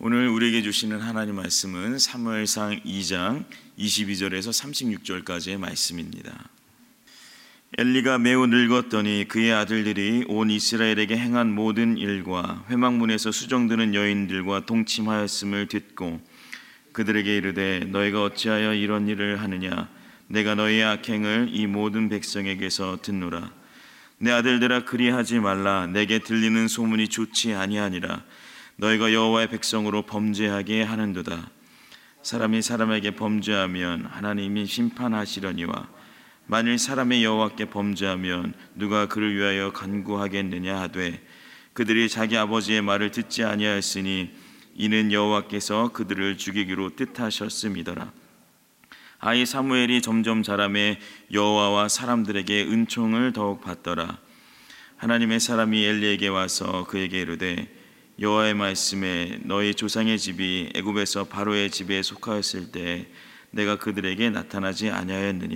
오늘 우리에게 주시는 하나님 말씀은 사무엘상 2장 22절에서 36절까지의 말씀입니다. 엘리가 매우 늙었더니 그의 아들들이 온 이스라엘에게 행한 모든 일과 회막문에서 수종드는 여인들과 동침하였음을 듣고 그들에게 이르되 너희가 어찌하여 이런 일을 하느냐? 내가 너희의 악행을 이 모든 백성에게서 듣노라. 내 아들들아 그리하지 말라. 내게 들리는 소문이 좋지 아니하니라. 너희가 여호와의 백성으로 범죄하게 하는도다. 사람이 사람에게 범죄하면 하나님이 심판하시려니와 만일 사람이 여호와께 범죄하면 누가 그를 위하여 간구하겠느냐 하되 그들이 자기 아버지의 말을 듣지 아니하였으니 이는 여호와께서 그들을 죽이기로 뜻하셨음이더라. 아이 사무엘이 점점 자라매 여호와와 사람들에게 은총을 더욱 받더라. 하나님의 사람이 엘리에게 와서 그에게 이르되 여호와의 말씀에 너희 조상의 집이 애굽에서 바로의 집에 속하였을 때 내가 그들에게 나타나지 아니하였느냐?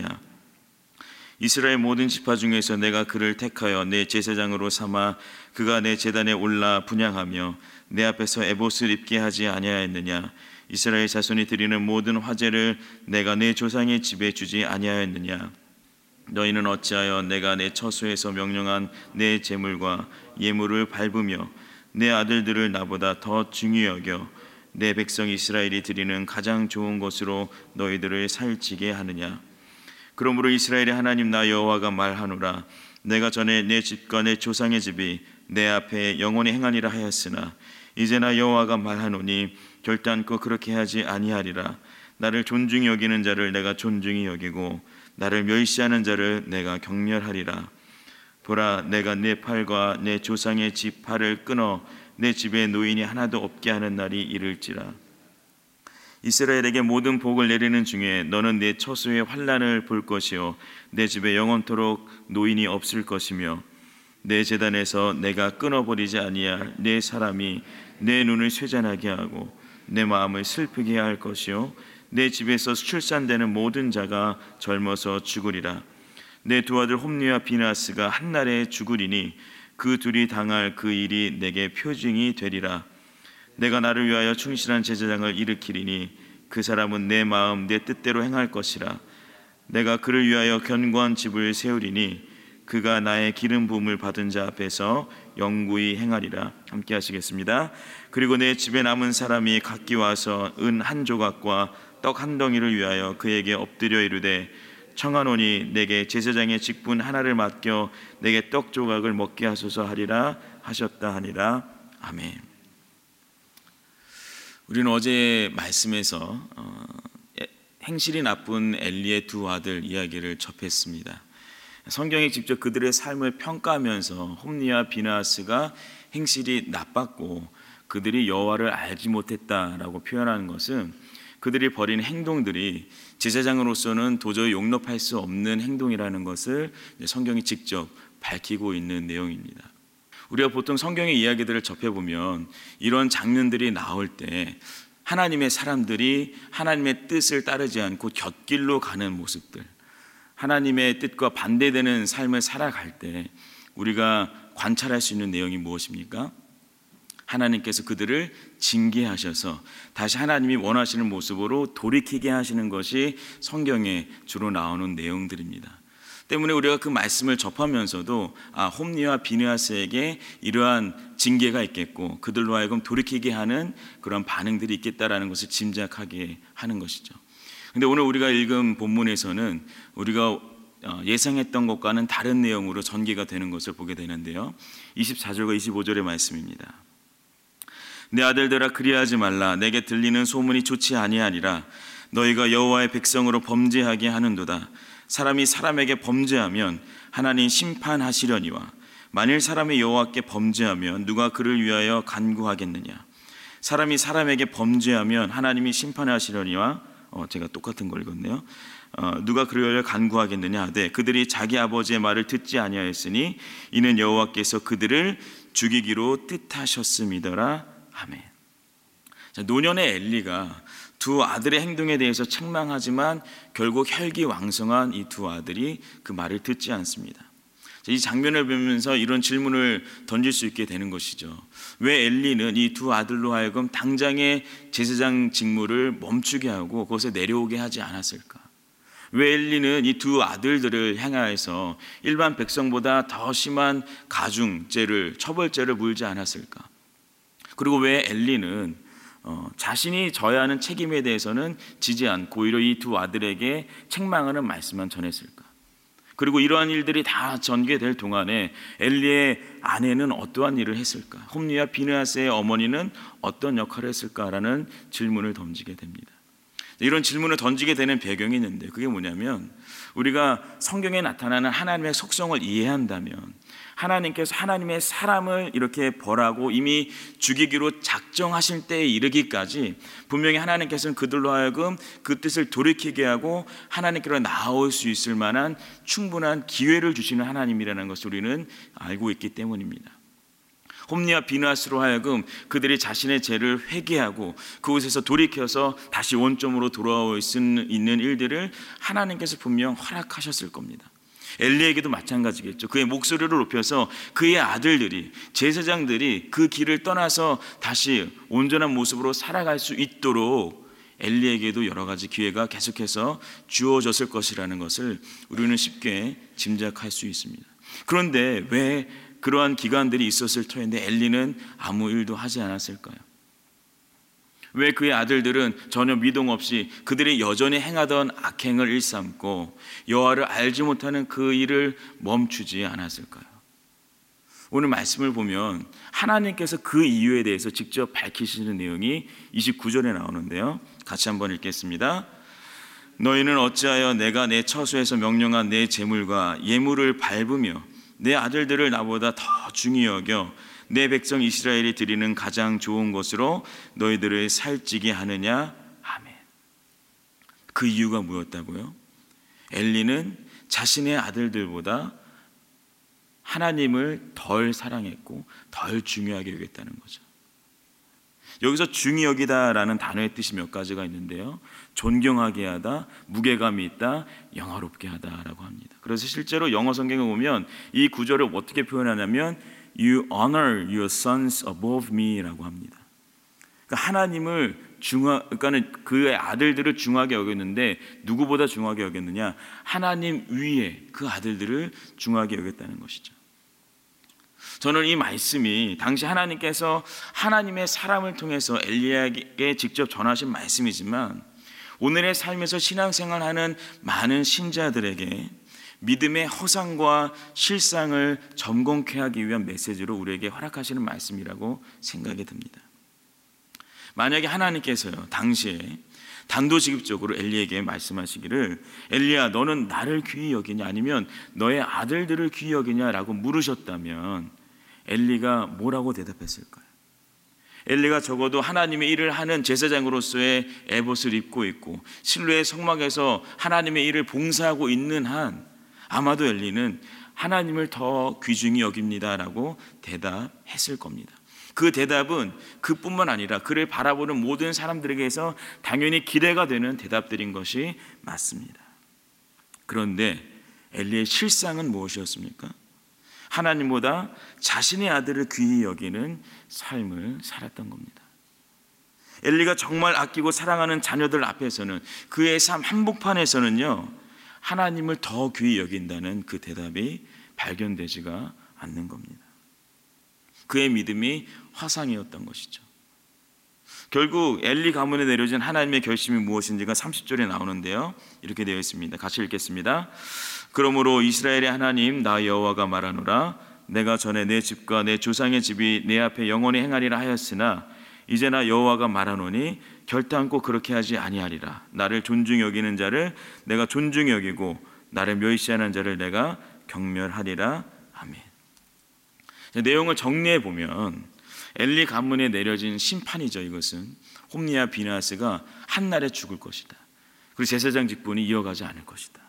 이스라엘 모든 지파 중에서 내가 그를 택하여 내 제사장으로 삼아 그가 내 제단에 올라 분향하며 내 앞에서 에봇을 입게 하지 아니하였느냐? 이스라엘 자손이 드리는 모든 화제를 내가 내 조상의 집에 주지 아니하였느냐? 너희는 어찌하여 내가 내 처소에서 명령한 내 제물과 예물을 밟으며 내 아들들을 나보다 더 중히 여겨 내 백성 이스라엘이 드리는 가장 좋은 것으로 너희들을 살찌게 하느냐? 그러므로 이스라엘의 하나님 나 여호와가 말하노라. 내가 전에 내 집과 내 조상의 집이 내 앞에 영원히 행하니라 하였으나 이제 나 여호와가 말하노니 결단코 그렇게 하지 아니하리라. 나를 존중히 여기는 자를 내가 존중히 여기고 나를 멸시하는 자를 내가 경멸하리라. 보라, 내가 내 팔과 내 조상의 집 팔을 끊어 내 집에 노인이 하나도 없게 하는 날이 이를지라. 이스라엘에게 모든 복을 내리는 중에 너는 내 처소의 환난을 볼 것이요 내 집에 영원토록 노인이 없을 것이며 내 제단에서 내가 끊어버리지 아니할 내 사람이 내 눈을 쇠잔하게 하고 내 마음을 슬프게 할 것이요 내 집에서 출산되는 모든 자가 젊어서 죽으리라. 내 두 아들 홈리와 비나스가 한날에 죽으리니 그 둘이 당할 그 일이 내게 표징이 되리라. 내가 나를 위하여 충실한 제사장을 일으키리니 그 사람은 내 마음 내 뜻대로 행할 것이라. 내가 그를 위하여 견고한 집을 세우리니 그가 나의 기름 부음을 받은 자 앞에서 영구히 행하리라. 함께 하시겠습니다. 그리고 내 집에 남은 사람이 각기 와서 은 한 조각과 떡 한 덩이를 위하여 그에게 엎드려 이르되 청하노니 내게 제사장의 직분 하나를 맡겨 내게 떡 조각을 먹게 하소서 하리라 하셨다 하니라. 아멘. 우리는 어제 말씀에서 행실이 나쁜 엘리의 두 아들 이야기를 접했습니다. 성경이 직접 그들의 삶을 평가하면서 홈리와 비나스가 행실이 나빴고 그들이 여호와를 알지 못했다라고 표현하는 것은 그들이 벌인 행동들이 제사장으로서는 도저히 용납할 수 없는 행동이라는 것을 성경이 직접 밝히고 있는 내용입니다. 우리가 보통 성경의 이야기들을 접해보면 이런 장면들이 나올 때 하나님의 사람들이 하나님의 뜻을 따르지 않고 곁길로 가는 모습들, 하나님의 뜻과 반대되는 삶을 살아갈 때 우리가 관찰할 수 있는 내용이 무엇입니까? 하나님께서 그들을 징계하셔서 다시 하나님이 원하시는 모습으로 돌이키게 하시는 것이 성경에 주로 나오는 내용들입니다. 때문에 우리가 그 말씀을 접하면서도 홈리와 비느하스에게 이러한 징계가 있겠고 그들로 하여금 돌이키게 하는 그런 반응들이 있겠다라는 것을 짐작하게 하는 것이죠. 그런데 오늘 우리가 읽은 본문에서는 우리가 예상했던 것과는 다른 내용으로 전개가 되는 것을 보게 되는데요. 24절과 25절의 말씀입니다. 내 아들들아 그리하지 말라. 내게 들리는 소문이 좋지 아니하니라. 너희가 여호와의 백성으로 범죄하게 하는도다. 사람이 사람에게 범죄하면 하나님 심판하시려니와 만일 사람이 여호와께 범죄하면 누가 그를 위하여 간구하겠느냐? 사람이 사람에게 범죄하면 하나님이 심판하시려니와 제가 똑같은 걸 읽었네요. 누가 그를 위하여 간구하겠느냐 하되 그들이 자기 아버지의 말을 듣지 아니하였으니 이는 여호와께서 그들을 죽이기로 뜻하셨음이더라. 아멘. 노년의 엘리가 두 아들의 행동에 대해서 책망하지만 결국 혈기왕성한 이 두 아들이 그 말을 듣지 않습니다. 이 장면을 보면서 이런 질문을 던질 수 있게 되는 것이죠. 왜 엘리는 이 두 아들로 하여금 당장의 제사장 직무를 멈추게 하고 그것에 내려오게 하지 않았을까? 왜 엘리는 이 두 아들들을 향하여서 일반 백성보다 더 심한 가중죄를, 처벌죄를 물지 않았을까? 그리고 왜 엘리는 자신이 져야 하는 책임에 대해서는 지지 않고 오히려 이 두 아들에게 책망하는 말씀만 전했을까? 그리고 이러한 일들이 다 전개될 동안에 엘리의 아내는 어떠한 일을 했을까? 홈리와 비느하스의 어머니는 어떤 역할을 했을까라는 질문을 던지게 됩니다. 이런 질문을 던지게 되는 배경이 있는데 그게 뭐냐면 우리가 성경에 나타나는 하나님의 속성을 이해한다면 하나님께서 하나님의 사람을 이렇게 벌하고 이미 죽이기로 작정하실 때에 이르기까지 분명히 하나님께서는 그들로 하여금 그 뜻을 돌이키게 하고 하나님께로 나올 수 있을 만한 충분한 기회를 주시는 하나님이라는 것을 우리는 알고 있기 때문입니다. 홈리와 비느하스로 하여금 그들이 자신의 죄를 회개하고 그곳에서 돌이켜서 다시 원점으로 돌아올 수 있는 일들을 하나님께서 분명 허락하셨을 겁니다. 엘리에게도 마찬가지겠죠. 그의 목소리를 높여서 그의 아들들이, 제사장들이 그 길을 떠나서 다시 온전한 모습으로 살아갈 수 있도록 엘리에게도 여러 가지 기회가 계속해서 주어졌을 것이라는 것을 우리는 쉽게 짐작할 수 있습니다. 그런데 왜 그러한 기간들이 있었을 터인데 엘리는 아무 일도 하지 않았을까요? 왜 그의 아들들은 전혀 미동 없이 그들이 여전히 행하던 악행을 일삼고 여호와를 알지 못하는 그 일을 멈추지 않았을까요? 오늘 말씀을 보면 하나님께서 그 이유에 대해서 직접 밝히시는 내용이 29절에 나오는데요. 같이 한번 읽겠습니다. 너희는 어찌하여 내가 내 처소에서 명령한 내 제물과 예물을 밟으며 내 아들들을 나보다 더 중히 여겨 내 백성 이스라엘이 드리는 가장 좋은 것으로 너희들을 살찌게 하느냐? 아멘. 그 이유가 뭐였다고요? 엘리는 자신의 아들들보다 하나님을 덜 사랑했고 덜 중요하게 여겼다는 거죠. 여기서 중히 여기다라는 단어의 뜻이 몇 가지가 있는데요. 존경하게 하다, 무게감이 있다, 영화롭게 하다라고 합니다. 그래서 실제로 영어 성경에 보면 이 구절을 어떻게 표현하냐면 You honor your sons above me라고 합니다. 그러니까 하나님을 그러니까는 그의 아들들을 중하게 여겼는데 누구보다 중하게 여겼느냐? 하나님 위에 그 아들들을 중하게 여겼다는 것이죠. 저는 이 말씀이 당시 하나님께서 하나님의 사람을 통해서 엘리야에게 직접 전하신 말씀이지만 오늘의 삶에서 신앙생활하는 많은 신자들에게 믿음의 허상과 실상을 점검케 하기 위한 메시지로 우리에게 허락하시는 말씀이라고 생각이 듭니다. 만약에 하나님께서요 당시에 단도직입적으로 엘리에게 말씀하시기를 엘리야 너는 나를 귀히 여기냐 아니면 너의 아들들을 귀히 여기냐라고 물으셨다면 엘리가 뭐라고 대답했을까요? 엘리가 적어도 하나님의 일을 하는 제사장으로서의 에봇을 입고 있고 실로의 성막에서 하나님의 일을 봉사하고 있는 한 아마도 엘리는 하나님을 더 귀중히 여깁니다라고 대답했을 겁니다. 그 대답은 그뿐만 아니라 그를 바라보는 모든 사람들에게서 당연히 기대가 되는 대답들인 것이 맞습니다. 그런데 엘리의 실상은 무엇이었습니까? 하나님보다 자신의 아들을 귀히 여기는 삶을 살았던 겁니다. 엘리가 정말 아끼고 사랑하는 자녀들 앞에서는 그의 삶 한복판에서는요 하나님을 더 귀히 여긴다는 그 대답이 발견되지가 않는 겁니다. 그의 믿음이 화상이었던 것이죠. 결국 엘리 가문에 내려진 하나님의 결심이 무엇인지가 30절에 나오는데요. 이렇게 되어 있습니다. 같이 읽겠습니다. 그러므로 이스라엘의 하나님 나 여호와가 말하노라 내가 전에 내 집과 내 조상의 집이 내 앞에 영원히 행하리라 하였으나 이제 나 여호와가 말하노니 결단코 그렇게 하지 아니하리라. 나를 존중히 여기는 자를 내가 존중히 여기고 나를 멸시하는 자를 내가 경멸하리라. 아멘. 내용을 정리해 보면 엘리 가문에 내려진 심판이죠. 이것은 홈리와 비느하스가 한날에 죽을 것이다. 그리고 제사장 직분이 이어가지 않을 것이다.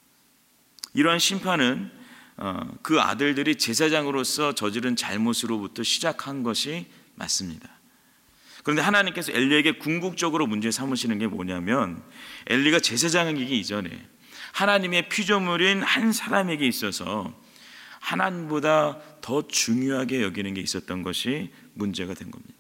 이러한 심판은 그 아들들이 제사장으로서 저지른 잘못으로부터 시작한 것이 맞습니다. 그런데 하나님께서 엘리에게 궁극적으로 문제 삼으시는 게 뭐냐면 엘리가 제사장이기 이전에 하나님의 피조물인 한 사람에게 있어서 하나님보다 더 중요하게 여기는 게 있었던 것이 문제가 된 겁니다.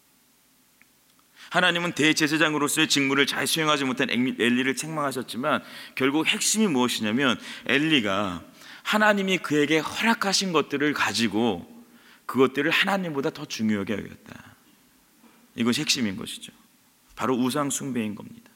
하나님은 대제사장으로서의 직무를 잘 수행하지 못한 엘리를 책망하셨지만 결국 핵심이 무엇이냐면 엘리가 하나님이 그에게 허락하신 것들을 가지고 그것들을 하나님보다 더 중요하게 여겼다. 이것이 핵심인 것이죠. 바로 우상 숭배인 겁니다.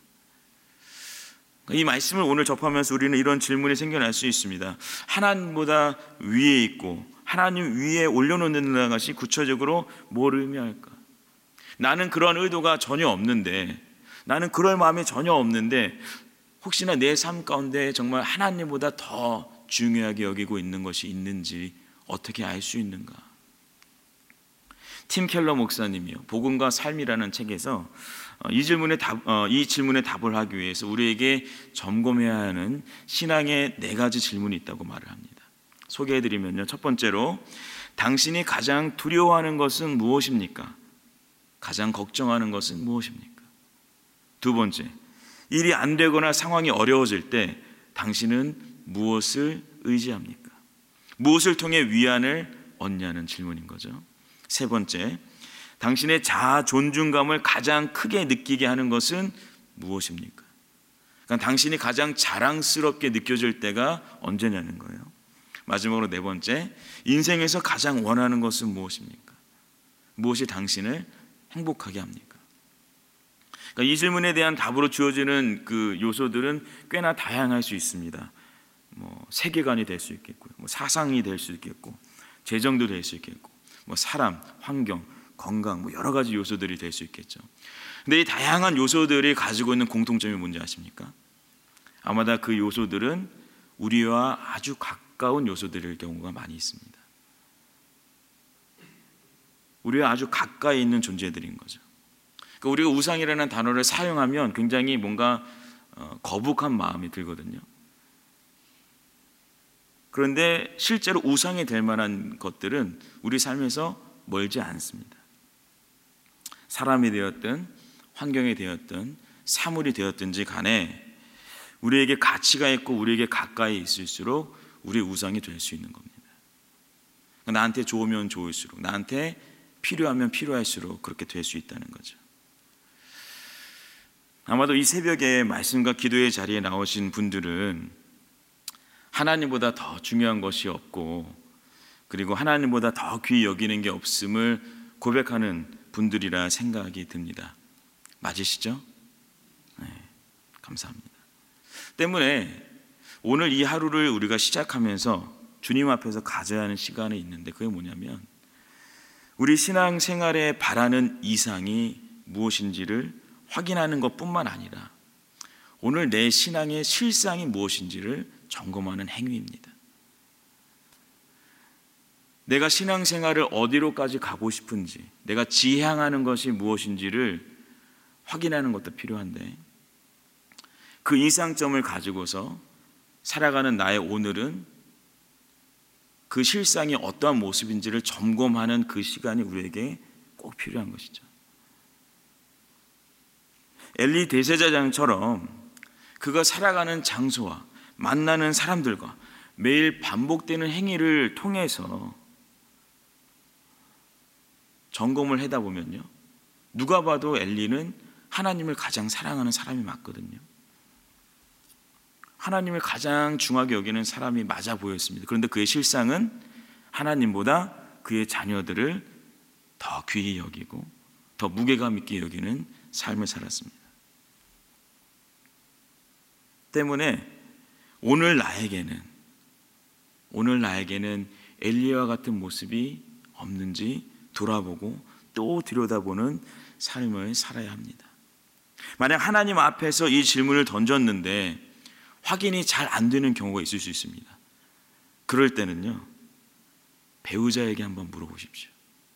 이 말씀을 오늘 접하면서 우리는 이런 질문이 생겨날 수 있습니다. 하나님보다 위에 있고 하나님 위에 올려놓는다는 것이 구체적으로 뭘 의미할까? 나는 그런 의도가 전혀 없는데, 나는 그럴 마음이 전혀 없는데 혹시나 내 삶 가운데 정말 하나님보다 더 중요하게 여기고 있는 것이 있는지 어떻게 알 수 있는가? 팀 켈러 목사님이요, 복음과 삶이라는 책에서 이 질문에 답을 하기 위해서 우리에게 점검해야 하는 신앙의 4가지 질문이 있다고 말을 합니다. 소개해드리면요, 첫 번째로, 당신이 가장 두려워하는 것은 무엇입니까? 가장 걱정하는 것은 무엇입니까? 두 번째, 일이 안 되거나 상황이 어려워질 때 당신은 무엇을 의지합니까? 무엇을 통해 위안을 얻냐는 질문인 거죠. 세 번째, 당신의 자아 존중감을 가장 크게 느끼게 하는 것은 무엇입니까? 그러니까 당신이 가장 자랑스럽게 느껴질 때가 언제냐는 거예요. 마지막으로 4번째, 인생에서 가장 원하는 것은 무엇입니까? 무엇이 당신을 행복하게 합니까? 그러니까 이 질문에 대한 답으로 주어지는 그 요소들은 꽤나 다양할 수 있습니다. 세계관이 될 수 있겠고요, 사상이 될 수 있겠고, 재정도 될 수 있겠고, 사람, 환경, 건강, 여러 가지 요소들이 될 수 있겠죠. 근데 이 다양한 요소들이 가지고 있는 공통점이 뭔지 아십니까? 아마도 그 요소들은 우리와 아주 가까운 요소들일 경우가 많이 있습니다. 우리와 아주 가까이 있는 존재들인 거죠. 그러니까 우리가 우상이라는 단어를 사용하면 굉장히 뭔가 거북한 마음이 들거든요. 그런데 실제로 우상이 될 만한 것들은 우리 삶에서 멀지 않습니다. 사람이 되었든 환경이 되었든 사물이 되었든지 간에 우리에게 가치가 있고 우리에게 가까이 있을수록 우리의 우상이 될 수 있는 겁니다. 나한테 좋으면 좋을수록, 나한테 필요하면 필요할수록 그렇게 될 수 있다는 거죠. 아마도 이 새벽에 말씀과 기도의 자리에 나오신 분들은 하나님보다 더 중요한 것이 없고, 그리고 하나님보다 더 귀히 여기는 게 없음을 고백하는 분들이라 생각이 듭니다. 맞으시죠? 네, 감사합니다. 때문에 오늘 이 하루를 우리가 시작하면서 주님 앞에서 가져야 하는 시간이 있는데, 그게 뭐냐면 우리 신앙생활에 바라는 이상이 무엇인지를 확인하는 것뿐만 아니라 오늘 내 신앙의 실상이 무엇인지를 점검하는 행위입니다. 내가 신앙생활을 어디로까지 가고 싶은지, 내가 지향하는 것이 무엇인지를 확인하는 것도 필요한데, 그 이상점을 가지고서 살아가는 나의 오늘은 그 실상이 어떠한 모습인지를 점검하는 그 시간이 우리에게 꼭 필요한 것이죠. 엘리 대제사장처럼 그가 살아가는 장소와 만나는 사람들과 매일 반복되는 행위를 통해서 점검을 하다 보면요, 누가 봐도 엘리는 하나님을 가장 사랑하는 사람이 맞거든요. 하나님을 가장 중하게 여기는 사람이 맞아 보였습니다. 그런데 그의 실상은 하나님보다 그의 자녀들을 더 귀히 여기고 더 무게감 있게 여기는 삶을 살았습니다. 때문에 오늘 나에게는 엘리야와 같은 모습이 없는지 돌아보고 또 들여다보는 삶을 살아야 합니다. 만약 하나님 앞에서 이 질문을 던졌는데 확인이 잘 안 되는 경우가 있을 수 있습니다. 그럴 때는요, 배우자에게 한번 물어보십시오.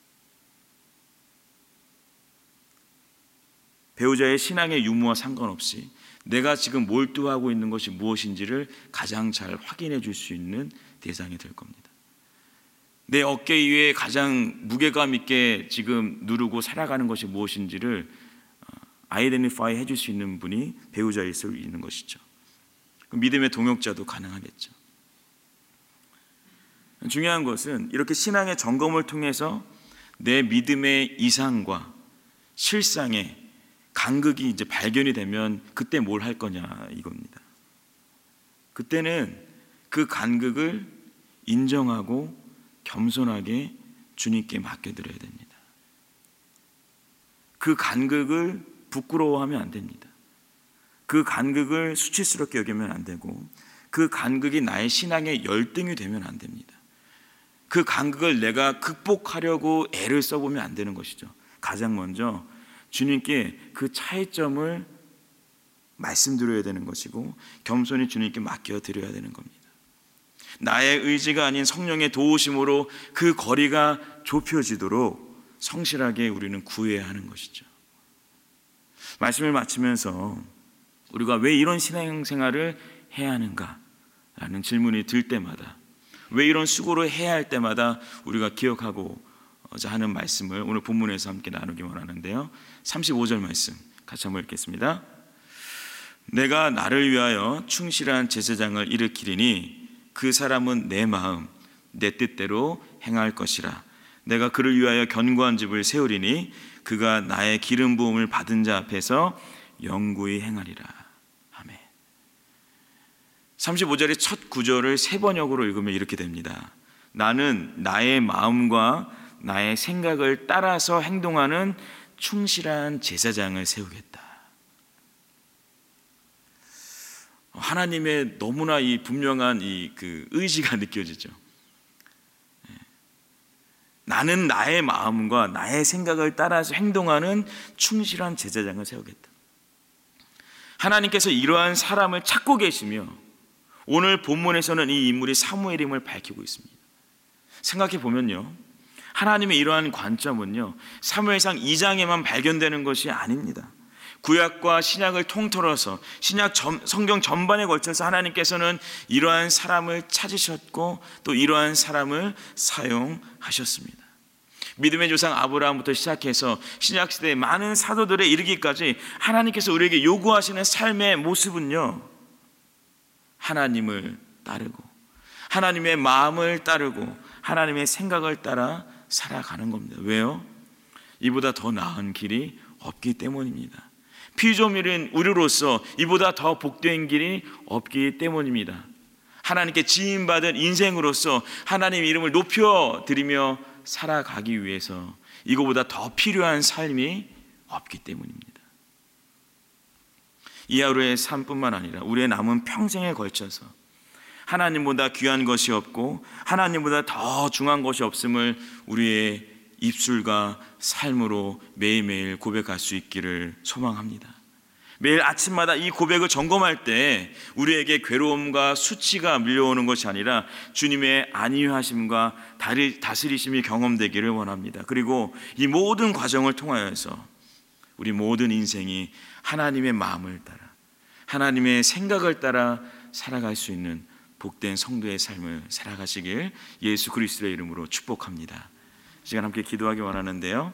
배우자의 신앙의 유무와 상관없이 내가 지금 몰두하고 있는 것이 무엇인지를 가장 잘 확인해 줄 수 있는 대상이 될 겁니다. 내 어깨 위에 가장 무게감 있게 지금 누르고 살아가는 것이 무엇인지를 아이덴티파이 해줄 수 있는 분이 배우자일 수 있는 것이죠. 믿음의 동역자도 가능하겠죠. 중요한 것은 이렇게 신앙의 점검을 통해서 내 믿음의 이상과 실상의 간극이 이제 발견이 되면 그때 뭘 할 거냐 이겁니다. 그때는 그 간극을 인정하고 겸손하게 주님께 맡겨드려야 됩니다. 그 간극을 부끄러워하면 안 됩니다. 그 간극을 수치스럽게 여기면 안 되고, 그 간극이 나의 신앙의 열등이 되면 안 됩니다. 그 간극을 내가 극복하려고 애를 써보면 안 되는 것이죠. 가장 먼저 주님께 그 차이점을 말씀드려야 되는 것이고, 겸손히 주님께 맡겨드려야 되는 겁니다. 나의 의지가 아닌 성령의 도우심으로 그 거리가 좁혀지도록 성실하게 우리는 구해야 하는 것이죠. 말씀을 마치면서 우리가 왜 이런 신앙생활을 해야 하는가라는 질문이 들 때마다, 왜 이런 수고를 해야 할 때마다 우리가 기억하고자 하는 말씀을 오늘 본문에서 함께 나누기 원하는데요. 35절 말씀 같이 한번 읽겠습니다. 내가 나를 위하여 충실한 제사장을 일으키리니 그 사람은 내 마음 내 뜻대로 행할 것이라. 내가 그를 위하여 견고한 집을 세우리니 그가 나의 기름 부음을 받은 자 앞에서 영구히 행하리라. 아멘. 35절의 첫 구절을 세 번역으로 읽으면 이렇게 됩니다. 나는 나의 마음과 나의 생각을 따라서 행동하는 충실한 제사장을 세우겠다. 하나님의 너무나 이 분명한 그 의지가 느껴지죠. 나는 나의 마음과 나의 생각을 따라서 행동하는 충실한 제사장을 세우겠다. 하나님께서 이러한 사람을 찾고 계시며, 오늘 본문에서는 이 인물이 사무엘임을 밝히고 있습니다. 생각해 보면요, 하나님의 이러한 관점은요, 사무엘상 2장에만 발견되는 것이 아닙니다. 구약과 신약을 통틀어서 성경 전반에 걸쳐서 하나님께서는 이러한 사람을 찾으셨고 또 이러한 사람을 사용하셨습니다. 믿음의 조상 아브라함부터 시작해서 신약시대의 많은 사도들에 이르기까지 하나님께서 우리에게 요구하시는 삶의 모습은요, 하나님을 따르고 하나님의 마음을 따르고 하나님의 생각을 따라 살아가는 겁니다. 왜요? 이보다 더 나은 길이 없기 때문입니다. 피조물인 우리로서 이보다 더 복된 길이 없기 때문입니다. 하나님께 지인받은 인생으로서 하나님의 이름을 높여드리며 살아가기 위해서 이거보다 더 필요한 삶이 없기 때문입니다. 이 하루의 삶뿐만 아니라 우리의 남은 평생에 걸쳐서 하나님보다 귀한 것이 없고 하나님보다 더 중요한 것이 없음을 우리의 입술과 삶으로 매일매일 고백할 수 있기를 소망합니다. 매일 아침마다 이 고백을 점검할 때 우리에게 괴로움과 수치가 밀려오는 것이 아니라 주님의 안위하심과 다스리심이 경험되기를 원합니다. 그리고 이 모든 과정을 통하여서 우리 모든 인생이 하나님의 마음을 따라 하나님의 생각을 따라 살아갈 수 있는 복된 성도의 삶을 살아가시길 예수 그리스도의 이름으로 축복합니다. 시간 함께 기도하기 원하는데요,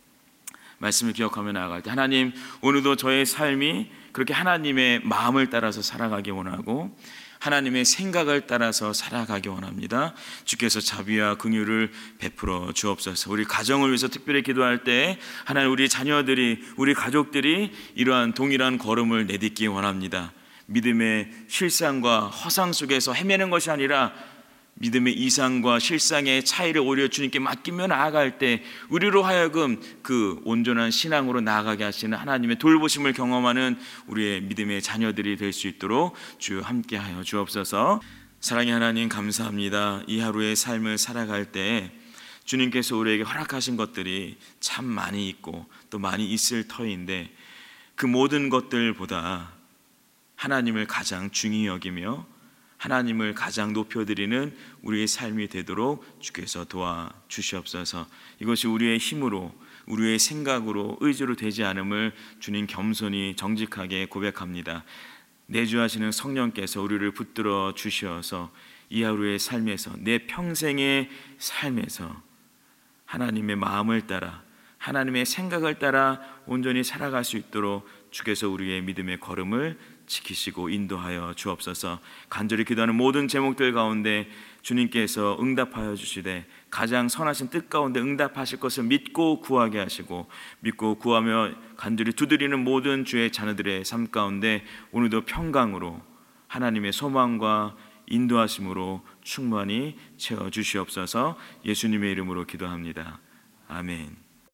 말씀을 기억하며 나아갈 때 하나님, 오늘도 저의 삶이 그렇게 하나님의 마음을 따라서 살아가기 원하고 하나님의 생각을 따라서 살아가기 원합니다. 주께서 자비와 긍휼을 베풀어 주옵소서. 우리 가정을 위해서 특별히 기도할 때 하나님, 우리 자녀들이, 우리 가족들이 이러한 동일한 걸음을 내딛기 원합니다. 믿음의 실상과 허상 속에서 헤매는 것이 아니라 믿음의 이상과 실상의 차이를 오히려 주님께 맡기며 나아갈 때 우리로 하여금 그 온전한 신앙으로 나아가게 하시는 하나님의 돌보심을 경험하는 우리의 믿음의 자녀들이 될 수 있도록 주 함께하여 주옵소서. 사랑의 하나님, 감사합니다. 이 하루의 삶을 살아갈 때 주님께서 우리에게 허락하신 것들이 참 많이 있고 또 많이 있을 터인데 그 모든 것들보다 하나님을 가장 중히 여기며 하나님을 가장 높여드리는 우리의 삶이 되도록 주께서 도와주시옵소서. 이것이 우리의 힘으로, 우리의 생각으로, 의지로 되지 않음을 주님 겸손히 정직하게 고백합니다. 내주하시는 성령께서 우리를 붙들어 주셔서 이 하루의 삶에서, 내 평생의 삶에서 하나님의 마음을 따라 하나님의 생각을 따라 온전히 살아갈 수 있도록 주께서 우리의 믿음의 걸음을 지키시고 인도하여 주옵소서. 간절히 기도하는 모든 제목들 가운데 주님께서 응답하여 주시되 가장 선하신 뜻 가운데 응답하실 것을 믿고 구하게 하시고, 믿고 구하며 간절히 두드리는 모든 주의 자녀들의 삶 가운데 오늘도 평강으로 하나님의 소망과 인도하심으로 충만히 채워주시옵소서. 예수님의 이름으로 기도합니다. 아멘.